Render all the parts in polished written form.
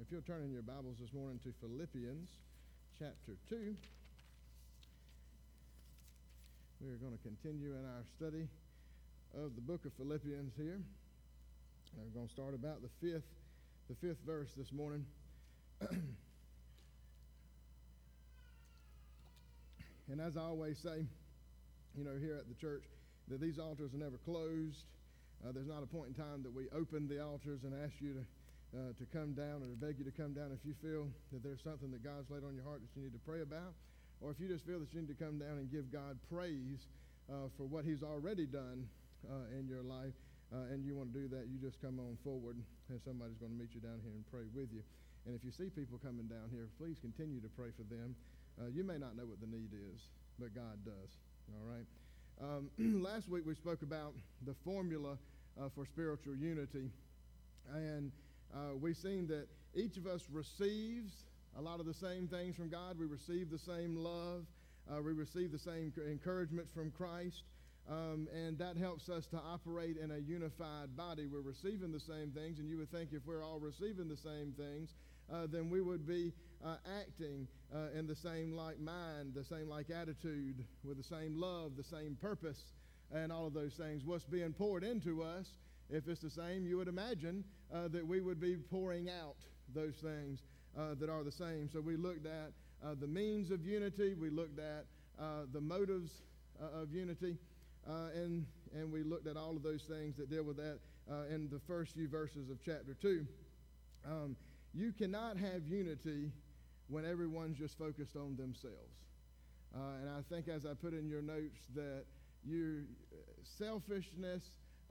If you'll turn in your Bibles this morning to Philippians chapter 2, we are going to continue in our study of the book of Philippians here. We're going to start about the fifth verse this morning. And as I always say, here at the church, that these altars are never closed. There's not a point in time that we open the altars and ask you to come down or beg you to come down if you feel that there's something that God's laid on your heart that you need to pray about, or if you just feel that you need to come down and give God praise for what He's already done in your life, and you want to do that, you just come on forward, and somebody's going to meet you down here and pray with you. And if you see people coming down here, please continue to pray for them. You may not know what the need is, but God does. All right. Last week we spoke about the formula for spiritual unity, and we've seen that each of us receives a lot of the same things from God. We receive the same love. We receive the same encouragement from Christ, and that helps us to operate in a unified body. We're receiving the same things, and you would think if we're all receiving the same things, then we would be acting in the same like mind, the same like attitude, with the same love, the same purpose, and all of those things. What's being poured into us, if it's the same, you would imagine that we would be pouring out those things that are the same. So we looked at the means of unity, we looked at the motives of unity, and we looked at all of those things that deal with that in the first few verses of chapter 2. You cannot have unity when everyone's just focused on themselves. And I think, as I put in your notes, that selfishness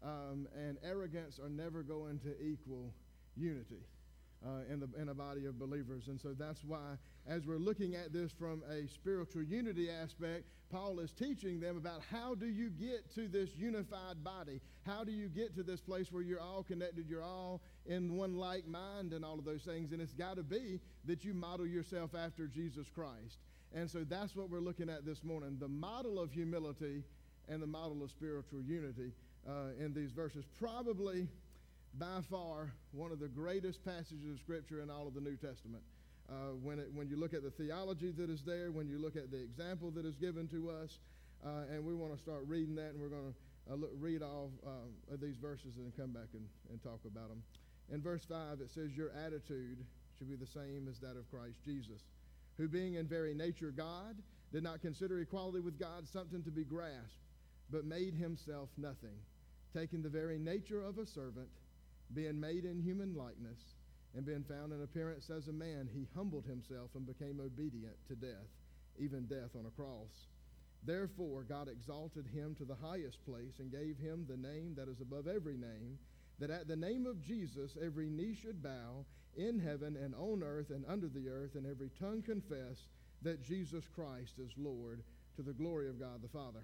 and arrogance are never going to equal unity in a body of believers. And so that's why, as we're looking at this from a spiritual unity aspect, Paul is teaching them about how do you get to this unified body? How do you get to this place where you're all connected, you're all in one like mind and all of those things? And it's got to be that you model yourself after Jesus Christ. And so that's what we're looking at this morning, the model of humility and the model of spiritual unity in these verses. Probably, by far, one of the greatest passages of Scripture in all of the New Testament. When you look at the theology that is there, when you look at the example that is given to us, and we want to start reading that, and we're going to read all of these verses and then come back and talk about them. In verse 5, it says, "Your attitude should be the same as that of Christ Jesus, who being in very nature God, did not consider equality with God something to be grasped, but made himself nothing, taking the very nature of a servant, being made in human likeness, and being found in appearance as a man, he humbled himself and became obedient to death, even death on a cross. Therefore God exalted him to the highest place and gave him the name that is above every name, that at the name of Jesus every knee should bow in heaven and on earth and under the earth, and every tongue confess that Jesus Christ is Lord, to the glory of God the Father."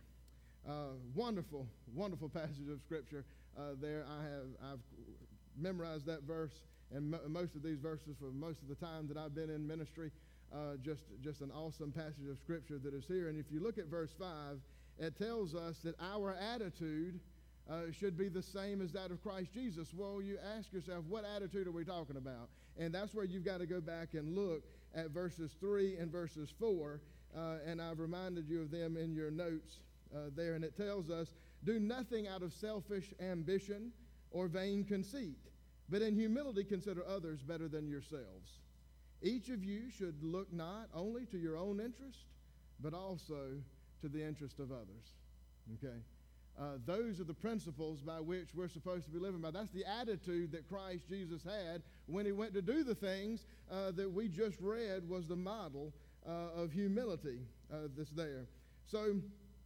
Wonderful, wonderful passage of Scripture there. I've memorized that verse and most of these verses for most of the time that I've been in ministry. Just an awesome passage of Scripture that is here. And if you look at verse 5, it tells us that our attitude should be the same as that of Christ Jesus. Well, you ask yourself, what attitude are we talking about? And that's where you've got to go back and look at verses 3 and verses 4. And I've reminded you of them in your notes there. And it tells us, "Do nothing out of selfish ambition or vain conceit, but in humility consider others better than yourselves. Each of you should look not only to your own interest, but also to the interest of others." Okay? Those are the principles by which we're supposed to be living by. That's the attitude that Christ Jesus had when he went to do the things that we just read was the model of humility that's there. So,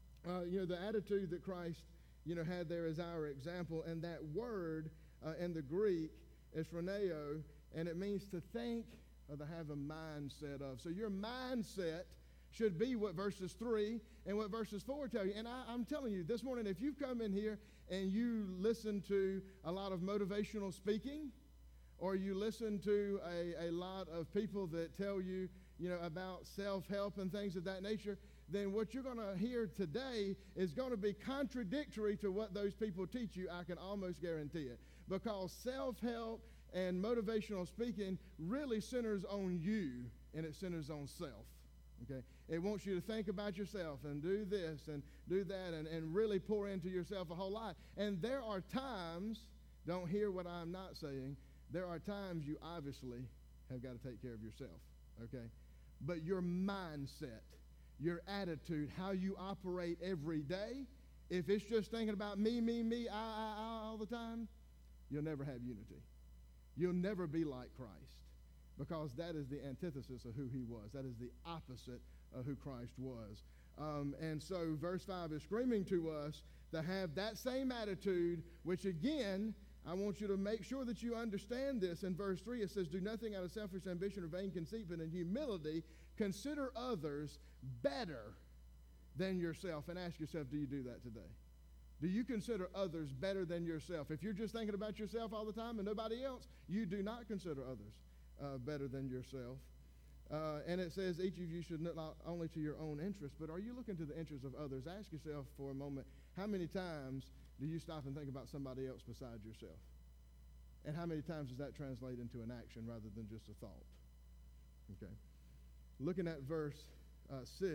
the attitude that Christ, had there as our example, and that word in the Greek is phroneo, and it means to think or to have a mindset of. So your mindset should be what verses 3 and what verses 4 tell you. And I'm telling you, this morning, if you've come in here and you listen to a lot of motivational speaking, or you listen to a lot of people that tell you, about self-help and things of that nature, then what you're going to hear today is going to be contradictory to what those people teach you. I can almost guarantee it. Because self-help and motivational speaking really centers on you, and it centers on self. Okay? It wants you to think about yourself and do this and do that and really pour into yourself a whole lot. And there are times, don't hear what I'm not saying, there are times you obviously have got to take care of yourself. Okay? But your mindset, your attitude, how you operate every day, if it's just thinking about me, I all the time, you'll never have unity. You'll never be like Christ, because that is the antithesis of who he was. That is the opposite of who Christ was. And so verse 5 is screaming to us to have that same attitude, which again, I want you to make sure that you understand this. In verse 3, it says, do nothing out of selfish ambition or vain conceit, but in humility consider others better than yourself. And ask yourself, do you do that today? Do you consider others better than yourself? If you're just thinking about yourself all the time and nobody else, you do not consider others better than yourself. And it says each of you should look not only to your own interest, but are you looking to the interests of others? Ask yourself for a moment, how many times do you stop and think about somebody else besides yourself? And how many times does that translate into an action rather than just a thought? Okay. Looking at verse 6,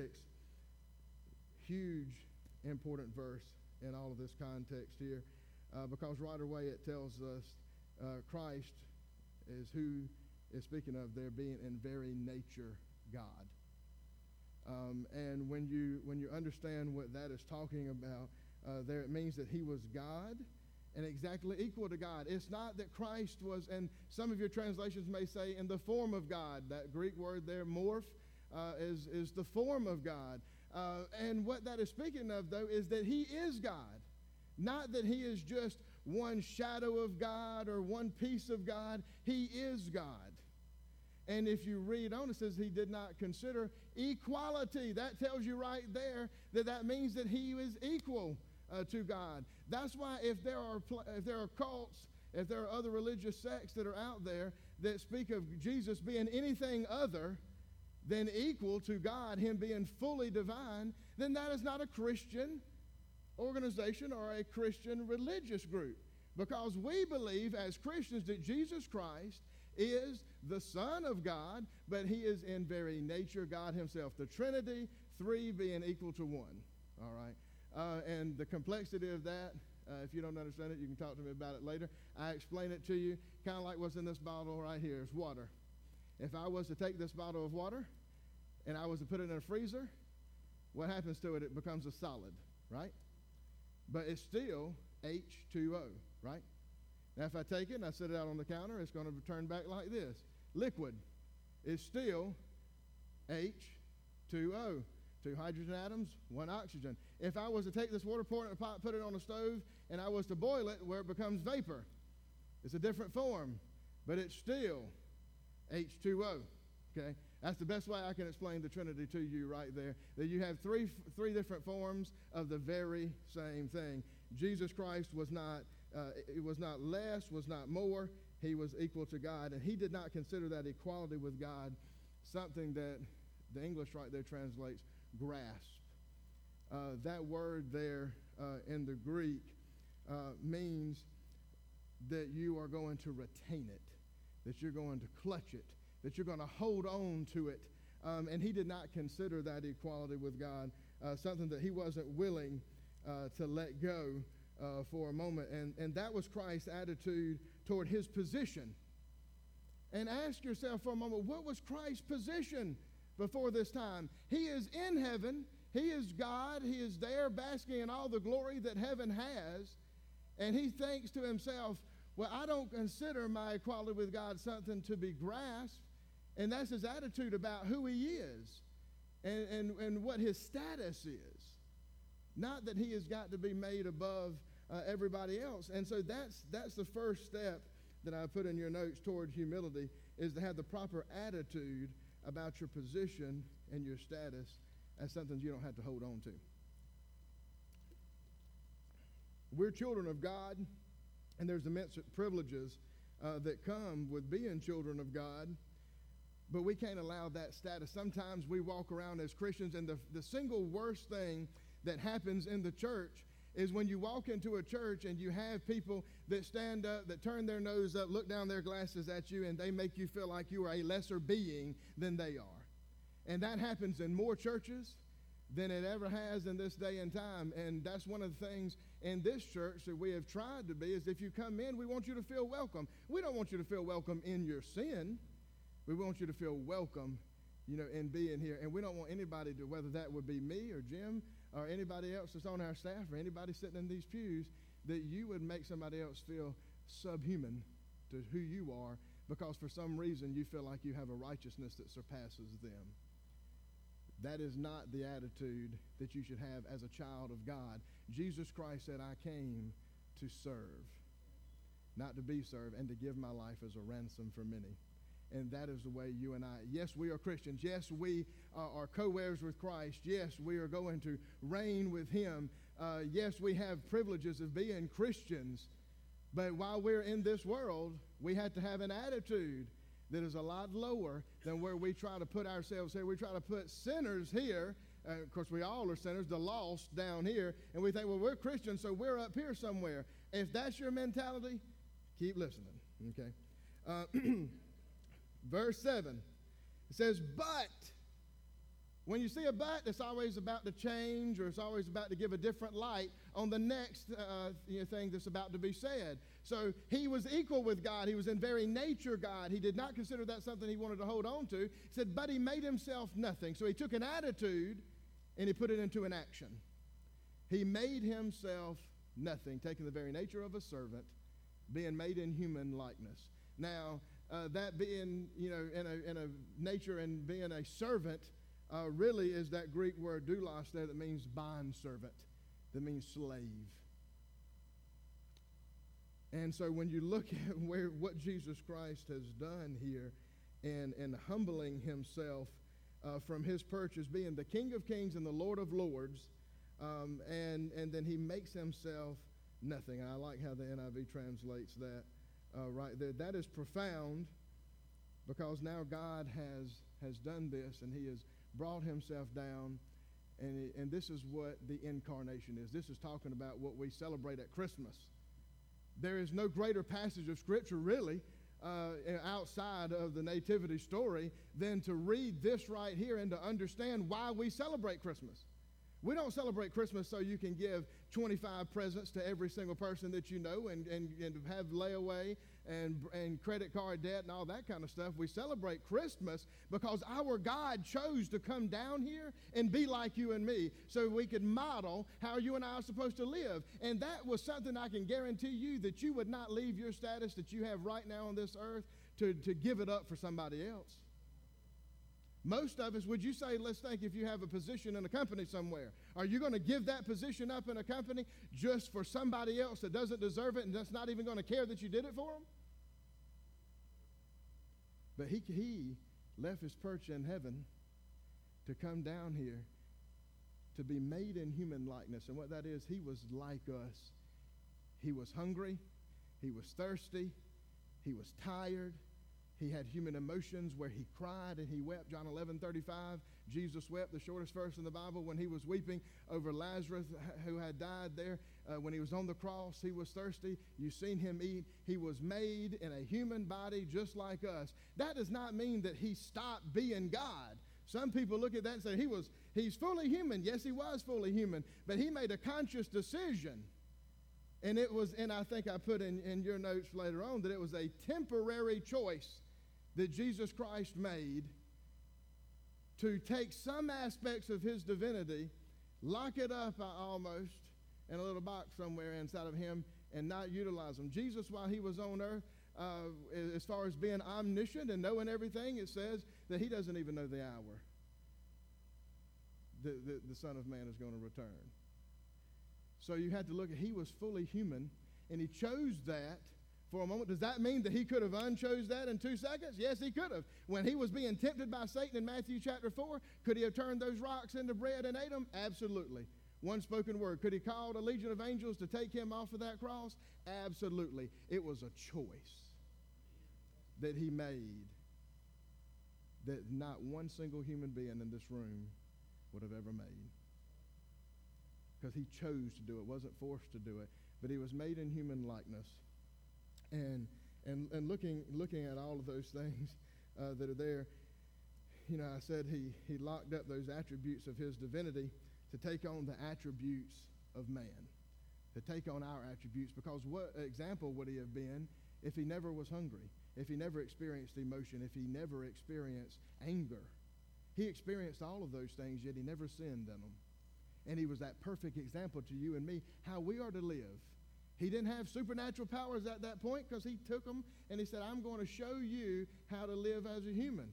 huge, important verse in all of this context here, because right away it tells us Christ is who is speaking of there being in very nature God. And when you understand what that is talking about, there it means that he was God and exactly equal to God. It's not that Christ was, and some of your translations may say, in the form of God. That Greek word there, morph, is the form of God. And what that is speaking of, though, is that he is God. Not that he is just one shadow of God or one piece of God. He is God. And if you read on, it says he did not consider equality. That tells you right there that means that he is equal to God. That's why if there are cults, if there are other religious sects that are out there that speak of Jesus being anything other than equal to God, him being fully divine, then that is not a Christian organization or a Christian religious group. Because we believe as Christians that Jesus Christ is the Son of God, but he is in very nature God himself. The Trinity, three being equal to one. All right? And the complexity of that, if you don't understand it, you can talk to me about it later. I explain it to you, kind of like what's in this bottle right here. It's water. If I was to take this bottle of water and I was to put it in a freezer, what happens to it? It becomes a solid, right? But it's still H2O, right? Now, if I take it and I set it out on the counter, it's going to turn back like this. Liquid is still H2O. 2 hydrogen atoms, 1 oxygen. If I was to take this water, pour it in a pot, put it on a stove, and I was to boil it where it becomes vapor, it's a different form, but it's still H2O. Okay? That's the best way I can explain the Trinity to you right there. That you have three different forms of the very same thing. Jesus Christ was not less, was not more. He was equal to God, and he did not consider that equality with God something that the English right there translates grasp. That word there in the Greek means that you are going to retain it, that you're going to clutch it, that you're going to hold on to it. And he did not consider that equality with God something that he wasn't willing to let go for a moment. And that was Christ's attitude toward his position. And ask yourself for a moment, what was Christ's position before this time? He is in heaven. He is God. He is there basking in all the glory that heaven has. And he thinks to himself, well, I don't consider my equality with God something to be grasped. And that's his attitude about who he is and what his status is. Not that he has got to be made above everybody else. And so that's the first step that I put in your notes toward humility, is to have the proper attitude about your position and your status as something you don't have to hold on to. We're children of God, and there's immense privileges that come with being children of God, but we can't allow that status. Sometimes we walk around as Christians, and the single worst thing that happens in the church is when you walk into a church and you have people that stand up, that turn their nose up, look down their glasses at you, and they make you feel like you are a lesser being than they are. And that happens in more churches than it ever has in this day and time. And that's one of the things in this church that we have tried to be, is if you come in, we want you to feel welcome. We don't want you to feel welcome in your sin. We want you to feel welcome, in being here. And we don't want anybody to, whether that would be me or Jim or anybody else that's on our staff or anybody sitting in these pews, that you would make somebody else feel subhuman to who you are because for some reason you feel like you have a righteousness that surpasses them. That is not the attitude that you should have as a child of God. Jesus Christ said, I came to serve, not to be served, and to give my life as a ransom for many. And that is the way you and I, yes, we are Christians. Yes, we are co-heirs with Christ. Yes, we are going to reign with him. Yes, we have privileges of being Christians. But while we're in this world, we have to have an attitude that is a lot lower than where we try to put ourselves here. We try to put sinners here. Of course, we all are sinners, the lost down here. And we think, well, we're Christians, so we're up here somewhere. If that's your mentality, keep listening, okay? Verse 7, it says, but. When you see a but, it's always about to change, or it's always about to give a different light on the next thing that's about to be said. So he was equal with God. He was in very nature God. He did not consider that something he wanted to hold on to. He said, but he made himself nothing. So he took an attitude and he put it into an action. He made himself nothing, taking the very nature of a servant, being made in human likeness. Now, that being, in a nature and being a servant, really is that Greek word doulos there that means bondservant, that means slave. And so when you look at what Jesus Christ has done here in humbling himself from his perch as being the King of Kings and the Lord of Lords, and then he makes himself nothing. And I like how the NIV translates that right there. That is profound, because now God has done this, and he has brought himself down, and this is what the incarnation is. This is talking about what we celebrate at Christmas. There is no greater passage of Scripture, really, outside of the nativity story than to read this right here and to understand why we celebrate Christmas. We don't celebrate Christmas so you can give 25 presents to every single person that you know and have layaway and credit card debt and all that kind of stuff. We celebrate Christmas because our God chose to come down here and be like you and me so we could model how you and I are supposed to live. And that was something I can guarantee you, that you would not leave your status that you have right now on this earth to give it up for somebody else. Most of us, would you say, let's think if you have a position in a company somewhere, are you going to give that position up in a company just for somebody else that doesn't deserve it and that's not even going to care that you did it for them? But he left his perch in heaven to come down here to be made in human likeness. And what that is, he was like us. He was hungry. He was thirsty. He was tired. He had human emotions where he cried and he wept. John 11:35, Jesus wept, the shortest verse in the Bible, when he was weeping over Lazarus who had died there. When he was on the cross, he was thirsty. You've seen him eat. He was made in a human body just like us. That does not mean that he stopped being God. Some people look at that and say he's fully human. Yes, he was fully human, but he made a conscious decision. And I think I put in your notes later on that it was a temporary choice that Jesus Christ made to take some aspects of his divinity, lock it up almost in a little box somewhere inside of him, and not utilize them. Jesus, while he was on earth, as far as being omniscient and knowing everything, it says that he doesn't even know the hour the Son of Man is going to return. So you have to look at, he was fully human, and he chose that for a moment. Does that mean that he could have unchose that in 2 seconds? Yes, he could have. When he was being tempted by Satan in Matthew chapter 4, could he have turned those rocks into bread and ate them? Absolutely. One spoken word. Could he call a legion of angels to take him off of that cross? Absolutely. It was a choice that he made that not one single human being in this room would have ever made. because he chose to do it, wasn't forced to do it, but he was made in human likeness. And looking at all of those things that are there, I said he locked up those attributes of his divinity to take on the attributes of man, to take on our attributes, because what example would he have been if he never was hungry, if he never experienced emotion, if he never experienced anger? He experienced all of those things, yet he never sinned in them. And he was that perfect example to you and me, how we are to live. He didn't have supernatural powers at that point, because he took them and he said, I'm going to show you how to live as a human.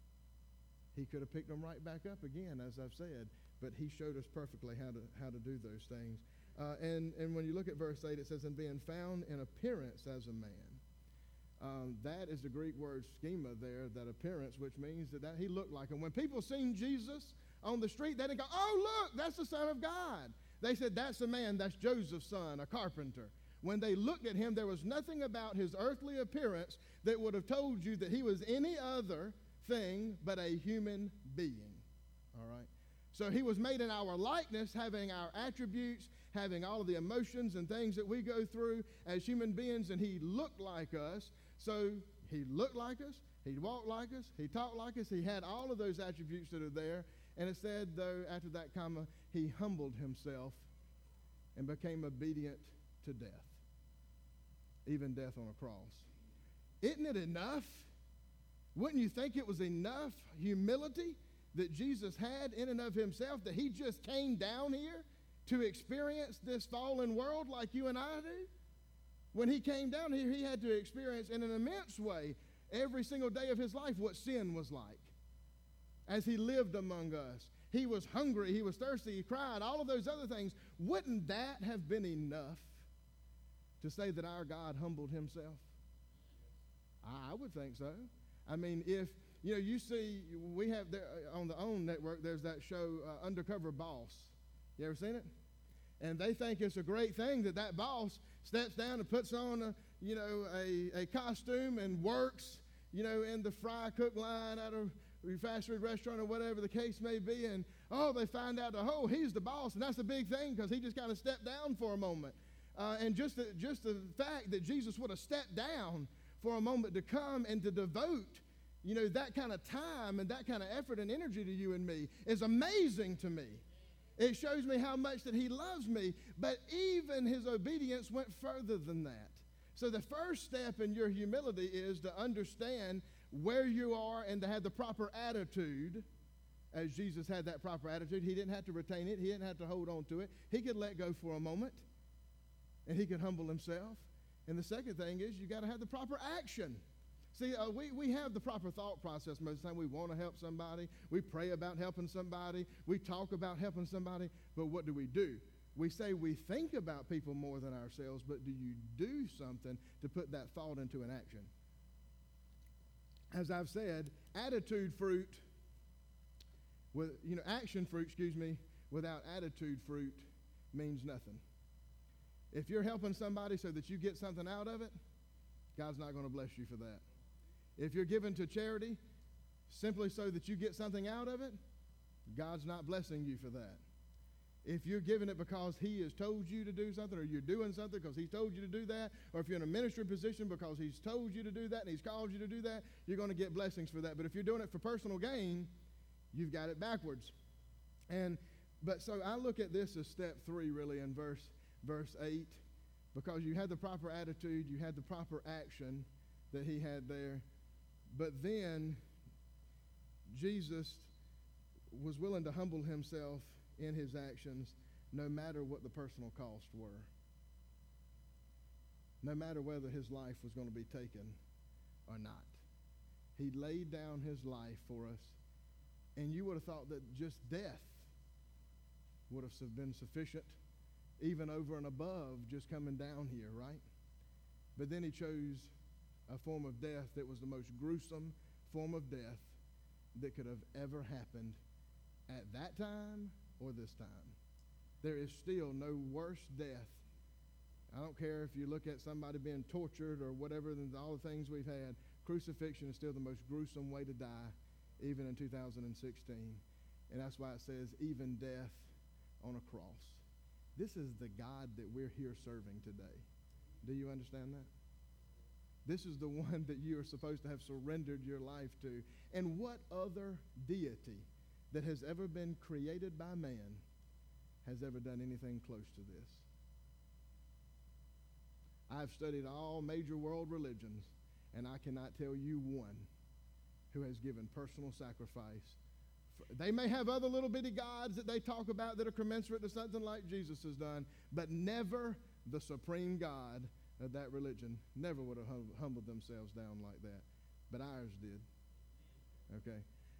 He could have picked them right back up again, as I've said, but he showed us perfectly how to do those things. And when you look at verse 8, it says, and being found in appearance as a man. That is the Greek word schema there, that appearance, which means that he looked like him. When people seen Jesus on the street, they didn't go, oh, look, that's the Son of God. They said, that's a man, that's Joseph's son, a carpenter. When they looked at him, there was nothing about his earthly appearance that would have told you that he was any other thing but a human being. All right? So he was made in our likeness, having our attributes, having all of the emotions and things that we go through as human beings, and he looked like us. So he looked like us, he walked like us, he talked like us, he had all of those attributes that are there. And it said, though, after that comma, he humbled himself and became obedient to death, even death on a cross. Isn't it enough? Wouldn't you think it was enough humility that Jesus had in and of himself, that he just came down here to experience this fallen world like you and I do? When he came down here, he had to experience in an immense way every single day of his life what sin was like. As he lived among us, he was hungry, he was thirsty, he cried, all of those other things. Wouldn't that have been enough to say that our God humbled himself? I would think so. I mean, if, you see, we have there, on the OWN network, there's that show, Undercover Boss. You ever seen it? And they think it's a great thing that boss steps down and puts on a costume and works, in the fry cook line at a fast food restaurant or whatever the case may be, and they find out, he's the boss, and that's a big thing because he just kind of stepped down for a moment. And just the fact that Jesus would have stepped down for a moment to come and to devote, that kind of time and that kind of effort and energy to you and me is amazing to me. It shows me how much that he loves me, but even his obedience went further than that. So the first step in your humility is to understand where you are and to have the proper attitude. As Jesus had that proper attitude, he didn't have to retain it. He didn't have to hold on to it. He could let go for a moment, and he could humble himself. And the second thing is you got to have the proper action. See, we have the proper thought process most of the time. We want to help somebody. We pray about helping somebody. We talk about helping somebody. But what do? We say we think about people more than ourselves, but do you do something to put that thought into an action? As I've said, action fruit, without attitude fruit means nothing. If you're helping somebody so that you get something out of it, God's not going to bless you for that. If you're giving to charity simply so that you get something out of it, God's not blessing you for that. If you're giving it because he has told you to do something, or you're doing something because he's told you to do that, or if you're in a ministry position because he's told you to do that and he's called you to do that, you're going to get blessings for that. But if you're doing it for personal gain, you've got it backwards. But so I look at this as step 3 really in verse 8, because you had the proper attitude, you had the proper action that he had there. But then Jesus was willing to humble himself in his actions no matter what the personal costs were. No matter whether his life was going to be taken or not. He laid down his life for us, and you would have thought that just death would have been sufficient, even over and above just coming down here, right? But then he chose a form of death that was the most gruesome form of death that could have ever happened at that time or this time. There is still no worse death. I don't care if you look at somebody being tortured or whatever, than all the things we've had. Crucifixion is still the most gruesome way to die, even in 2016. And that's why it says even death on a cross. This is the God that we're here serving today. Do you understand that? This is the one that you are supposed to have surrendered your life to. And what other deity that has ever been created by man has ever done anything close to this? I've studied all major world religions, and I cannot tell you one who has given personal sacrifice. They may have other little bitty gods that they talk about that are commensurate to something like Jesus has done, but never the supreme God of that religion. Never would have humbled themselves down like that. But ours did. Okay?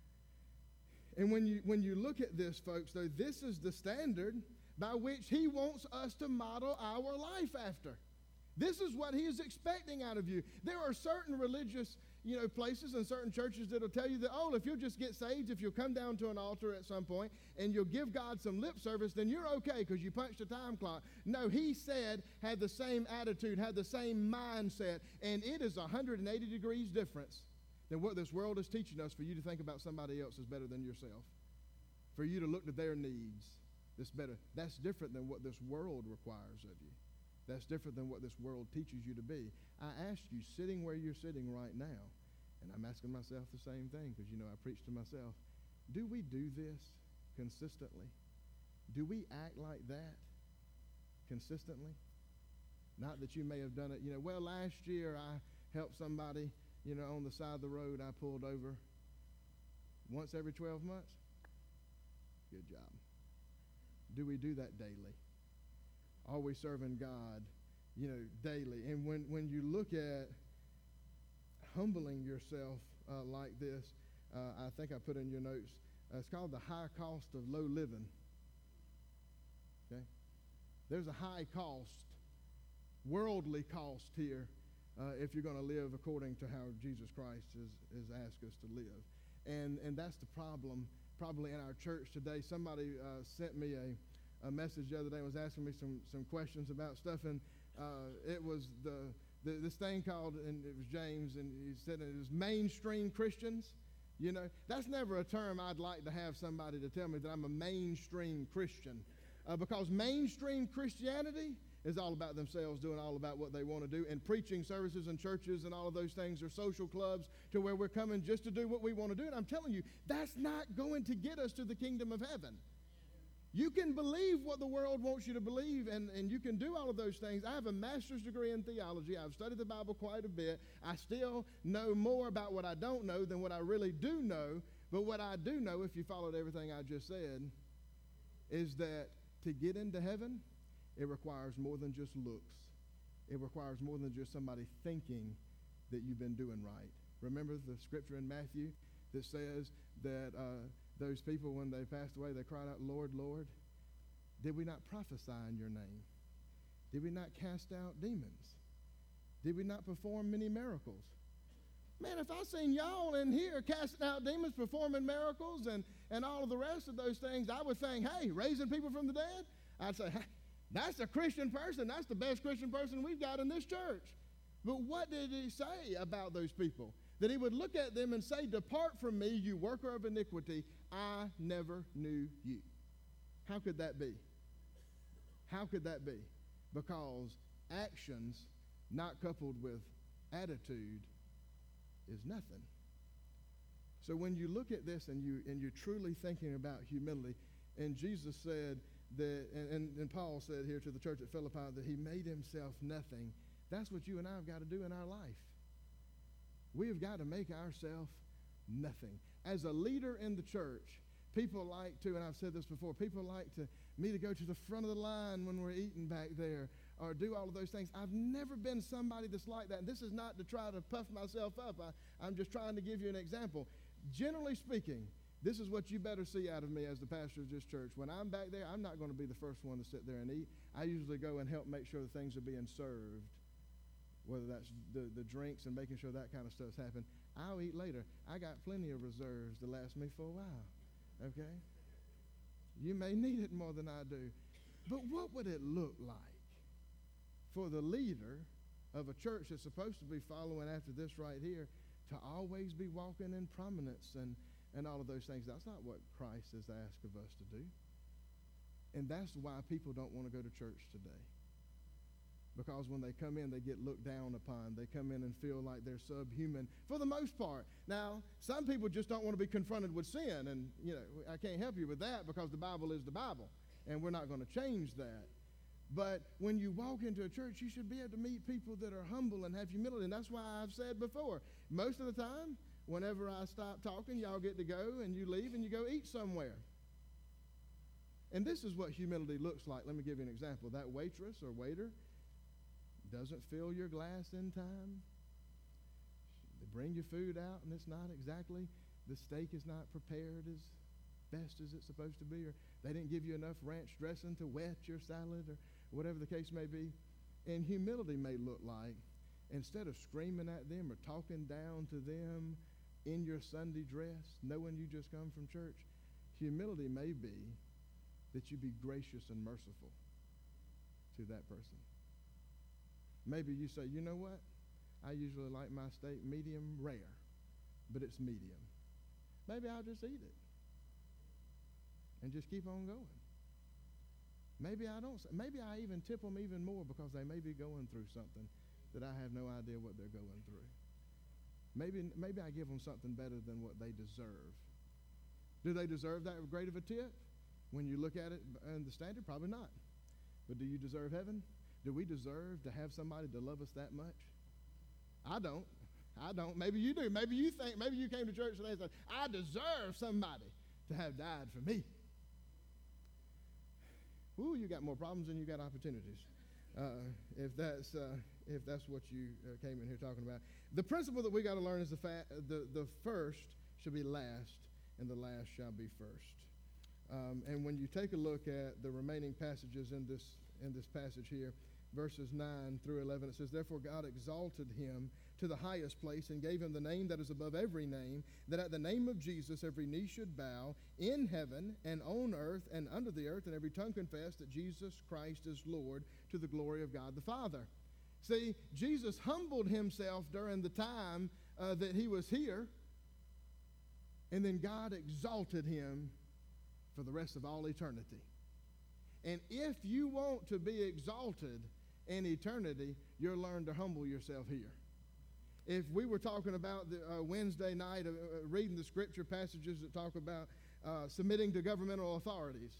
And when you look at this, folks, though, this is the standard by which he wants us to model our life after. This is what he is expecting out of you. There are certain religious, places and certain churches that will tell you that, oh, if you'll just get saved, if you'll come down to an altar at some point and you'll give God some lip service, then you're okay because you punched a time clock. No, he said, had the same attitude, had the same mindset, and it is 180 degrees difference than what this world is teaching us for you to think about somebody else as better than yourself, for you to look to their needs. That's better. That's different than what this world requires of you. That's different than what this world teaches you to be. I ask you, sitting where you're sitting right now, and I'm asking myself the same thing because, I preach to myself, do we do this consistently? Do we act like that consistently? Not that you may have done it, well, last year I helped somebody, on the side of the road I pulled over once every 12 months. Good job. Do we do that daily? Are we serving God, daily? And when you look at humbling yourself like this, I think I put in your notes, it's called the high cost of low living. Okay? There's a high cost, worldly cost here if you're going to live according to how Jesus Christ has asked us to live. And that's the problem probably in our church today. Somebody sent me a message the other day and was asking me some questions about stuff, and it was this thing called, and it was James, and he said it was mainstream Christians. That's never a term I'd like to have somebody to tell me that I'm a mainstream Christian, because mainstream Christianity is all about themselves, doing all about what they want to do, and preaching services and churches and all of those things are social clubs to where we're coming just to do what we want to do. And I'm telling you, that's not going to get us to the kingdom of heaven. You can believe what the world wants you to believe, and you can do all of those things. I have a master's degree in theology. I've studied the Bible quite a bit. I still know more about what I don't know than what I really do know. But what I do know, if you followed everything I just said, is that to get into heaven, it requires more than just looks. It requires more than just somebody thinking that you've been doing right. Remember the scripture in Matthew that says that those people, when they passed away, they cried out, Lord, Lord, did we not prophesy in your name? Did we not cast out demons? Did we not perform many miracles? Man, if I seen y'all in here casting out demons, performing miracles, and all of the rest of those things, I would think, hey, raising people from the dead? I'd say, hey, that's a Christian person. That's the best Christian person we've got in this church. But what did he say about those people? That he would look at them and say, depart from me, you worker of iniquity. I never knew you. How could that be? How could that be? Because actions not coupled with attitude is nothing. So when you look at this and you're truly thinking about humility, and Jesus said that, and Paul said here to the church at Philippi that he made himself nothing, that's what you and I have got to do in our life. We have got to make ourselves nothing. As a leader in the church, people like to, and I've said this before, people like me to go to the front of the line when we're eating back there or do all of those things. I've never been somebody that's like that. And this is not to try to puff myself up. I'm just trying to give you an example. Generally speaking, this is what you better see out of me as the pastor of this church. When I'm back there, I'm not going to be the first one to sit there and eat. I usually go and help make sure that things are being served, whether that's the drinks and making sure that kind of stuff's happening. I'll eat later. I got plenty of reserves to last me for a while, okay? You may need it more than I do. But what would it look like for the leader of a church that's supposed to be following after this right here to always be walking in prominence and all of those things? That's not what Christ has asked of us to do. And that's why people don't want to go to church today. Because when they come in, they get looked down upon. They come in and feel like they're subhuman for the most part. Now, some people just don't want to be confronted with sin. And, I can't help you with that because the Bible is the Bible. And we're not going to change that. But when you walk into a church, you should be able to meet people that are humble and have humility. And that's why I've said before, most of the time, whenever I stop talking, y'all get to go and you leave and you go eat somewhere. And this is what humility looks like. Let me give you an example. That waitress or waiter doesn't fill your glass in time. They bring your food out and it's not exactly, the steak is not prepared as best as it's supposed to be, or they didn't give you enough ranch dressing to wet your salad, or whatever the case may be. And humility may look like, instead of screaming at them or talking down to them in your Sunday dress, knowing you just come from church, humility may be that you be gracious and merciful to that person. Maybe you say, you know what? I usually like my steak medium rare, but it's medium. Maybe I'll just eat it and just keep on going. Maybe I don't. Maybe I even tip them even more because they may be going through something that I have no idea what they're going through. Maybe I give them something better than what they deserve. Do they deserve that great of a tip? When you look at it and the standard, probably not. But do you deserve heaven? Do we deserve to have somebody to love us that much? I don't. Maybe you do. Maybe you came to church today and said, I deserve somebody to have died for me. Ooh, you got more problems than you got opportunities. If that's what you came in here talking about. The principle that we got to learn is the first should be last, and the last shall be first. And when you take a look at the remaining passages in this passage here, verses 9 through 11, it says, Therefore God exalted him to the highest place and gave him the name that is above every name, that at the name of Jesus every knee should bow in heaven and on earth and under the earth, and every tongue confess that Jesus Christ is Lord, to the glory of God the Father. See, Jesus humbled himself during the time that he was here, and then God exalted him for the rest of all eternity. And if you want to be exalted in eternity, you'll learn to humble yourself here. If we were talking about the Wednesday night, reading the scripture passages that talk about submitting to governmental authorities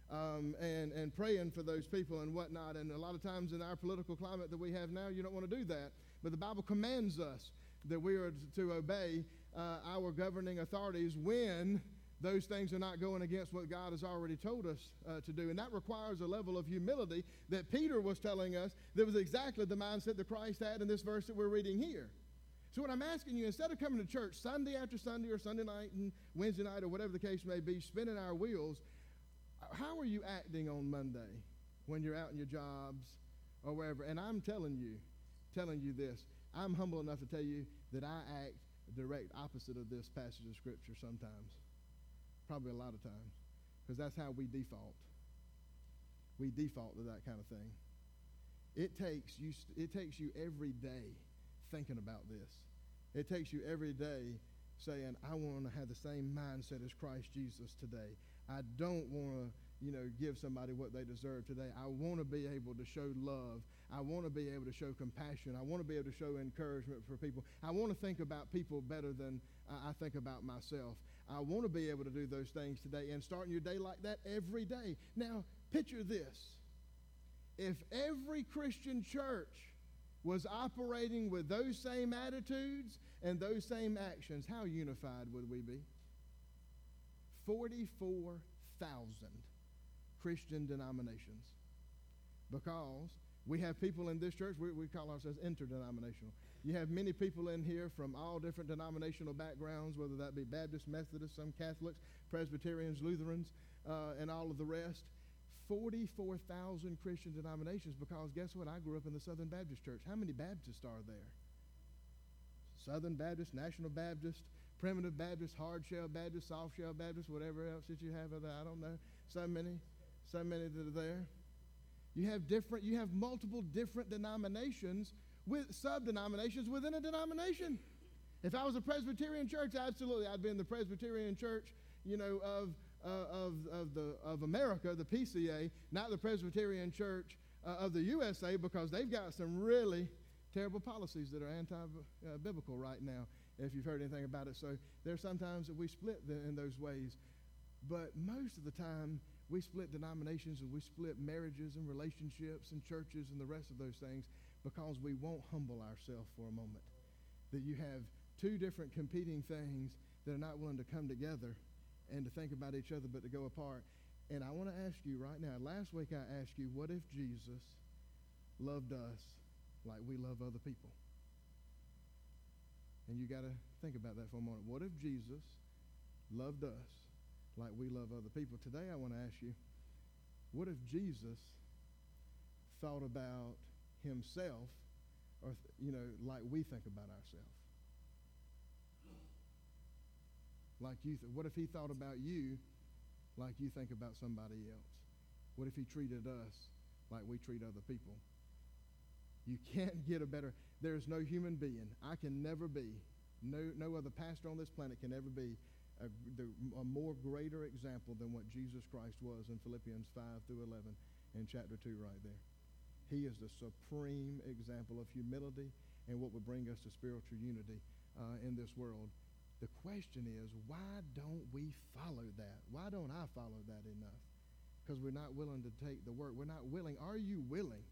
and praying for those people and whatnot, and a lot of times in our political climate that we have now, you don't want to do that. But the Bible commands us that we are to obey our governing authorities when those things are not going against what God has already told us to do. And that requires a level of humility that Peter was telling us that was exactly the mindset that Christ had in this verse that we're reading here. So what I'm asking you, instead of coming to church Sunday after Sunday or Sunday night and Wednesday night or whatever the case may be, spinning our wheels, how are you acting on Monday when you're out in your jobs or wherever? And I'm telling you this, I'm humble enough to tell you that I act the direct opposite of this passage of Scripture sometimes. Probably a lot of times, because that's how we default. We default to that kind of thing. It takes you every day thinking about this. It takes you every day saying, I want to have the same mindset as Christ Jesus today. I don't want to, give somebody what they deserve today. I want to be able to show love. I want to be able to show compassion. I want to be able to show encouragement for people. I want to think about people better than I think about myself. I want to be able to do those things today, and starting your day like that every day. Now, picture this. If every Christian church was operating with those same attitudes and those same actions, how unified would we be? 44,000 Christian denominations. Because we have people in this church, we call ourselves interdenominational. You have many people in here from all different denominational backgrounds, whether that be Baptist, Methodist, some Catholics, Presbyterians, Lutherans, and all of the rest. 44,000 Christian denominations, because guess what? I grew up in the Southern Baptist Church. How many Baptists are there? Southern Baptist, National Baptist, Primitive Baptist, Hard Shell Baptist, Soft Shell Baptist, whatever else that you have of that, I don't know. So many that are there. You have multiple different denominations with sub-denominations within a denomination. If I was a Presbyterian church, absolutely, I'd be in the Presbyterian church, of America, the PCA, not the Presbyterian Church of the USA, because they've got some really terrible policies that are anti-biblical right now, if you've heard anything about it. So there's sometimes that we split in those ways. But most of the time, we split denominations and we split marriages and relationships and churches and the rest of those things because we won't humble ourselves for a moment. That you have two different competing things that are not willing to come together and to think about each other but to go apart. And I want to ask you right now, last week I asked you, what if Jesus loved us like we love other people? And you got to think about that for a moment. What if Jesus loved us like we love other people? Today I want to ask you, what if Jesus thought about himself or, like we think about ourselves? Like what if he thought about you like you think about somebody else? What if he treated us like we treat other people? You can't get a better, there's no human being, I can never be, no other pastor on this planet can ever be a more greater example than what Jesus Christ was in Philippians 5 through 11 in chapter 2 right there. He is the supreme example of humility and what would bring us to spiritual unity in this world. The question is, why don't we follow that? Why don't I follow that enough? Because we're not willing to take the work. We're not willing. Are you willing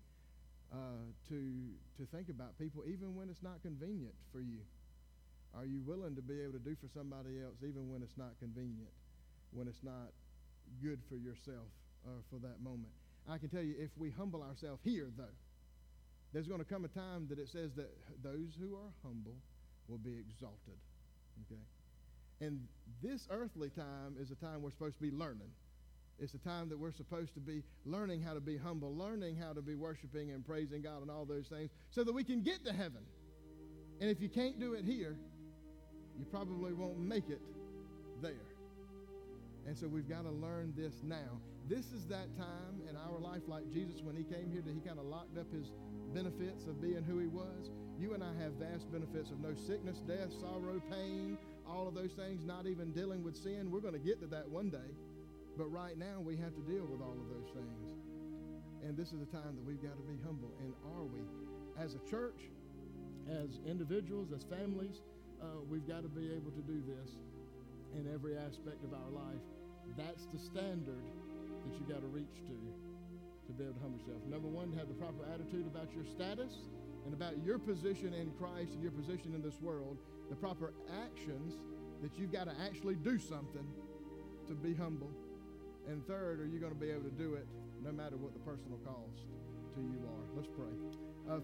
to think about people even when it's not convenient for you? Are you willing to be able to do for somebody else even when it's not convenient, when it's not good for yourself for that moment? I can tell you, if we humble ourselves here, though, there's going to come a time that it says that those who are humble will be exalted. Okay? And this earthly time is a time we're supposed to be learning. It's a time that we're supposed to be learning how to be humble, learning how to be worshiping and praising God and all those things so that we can get to heaven. And if you can't do it here, you probably won't make it there. And so we've got to learn this now. This is that time in our life, like Jesus when he came here, that he kind of locked up his benefits of being who he was. You and I have vast benefits of no sickness, death, sorrow, pain, all of those things, not even dealing with sin. We're going to get to that one day. But right now we have to deal with all of those things. And this is the time that we've got to be humble. And are we? As a church, as individuals, as families, we've got to be able to do this in every aspect of our life. That's the standard that you got to reach to be able to humble yourself. Number one, have the proper attitude about your status and about your position in Christ and your position in this world. The proper actions that you've got to actually do something to be humble. And third, are you going to be able to do it no matter what the personal cost to you are? Let's pray.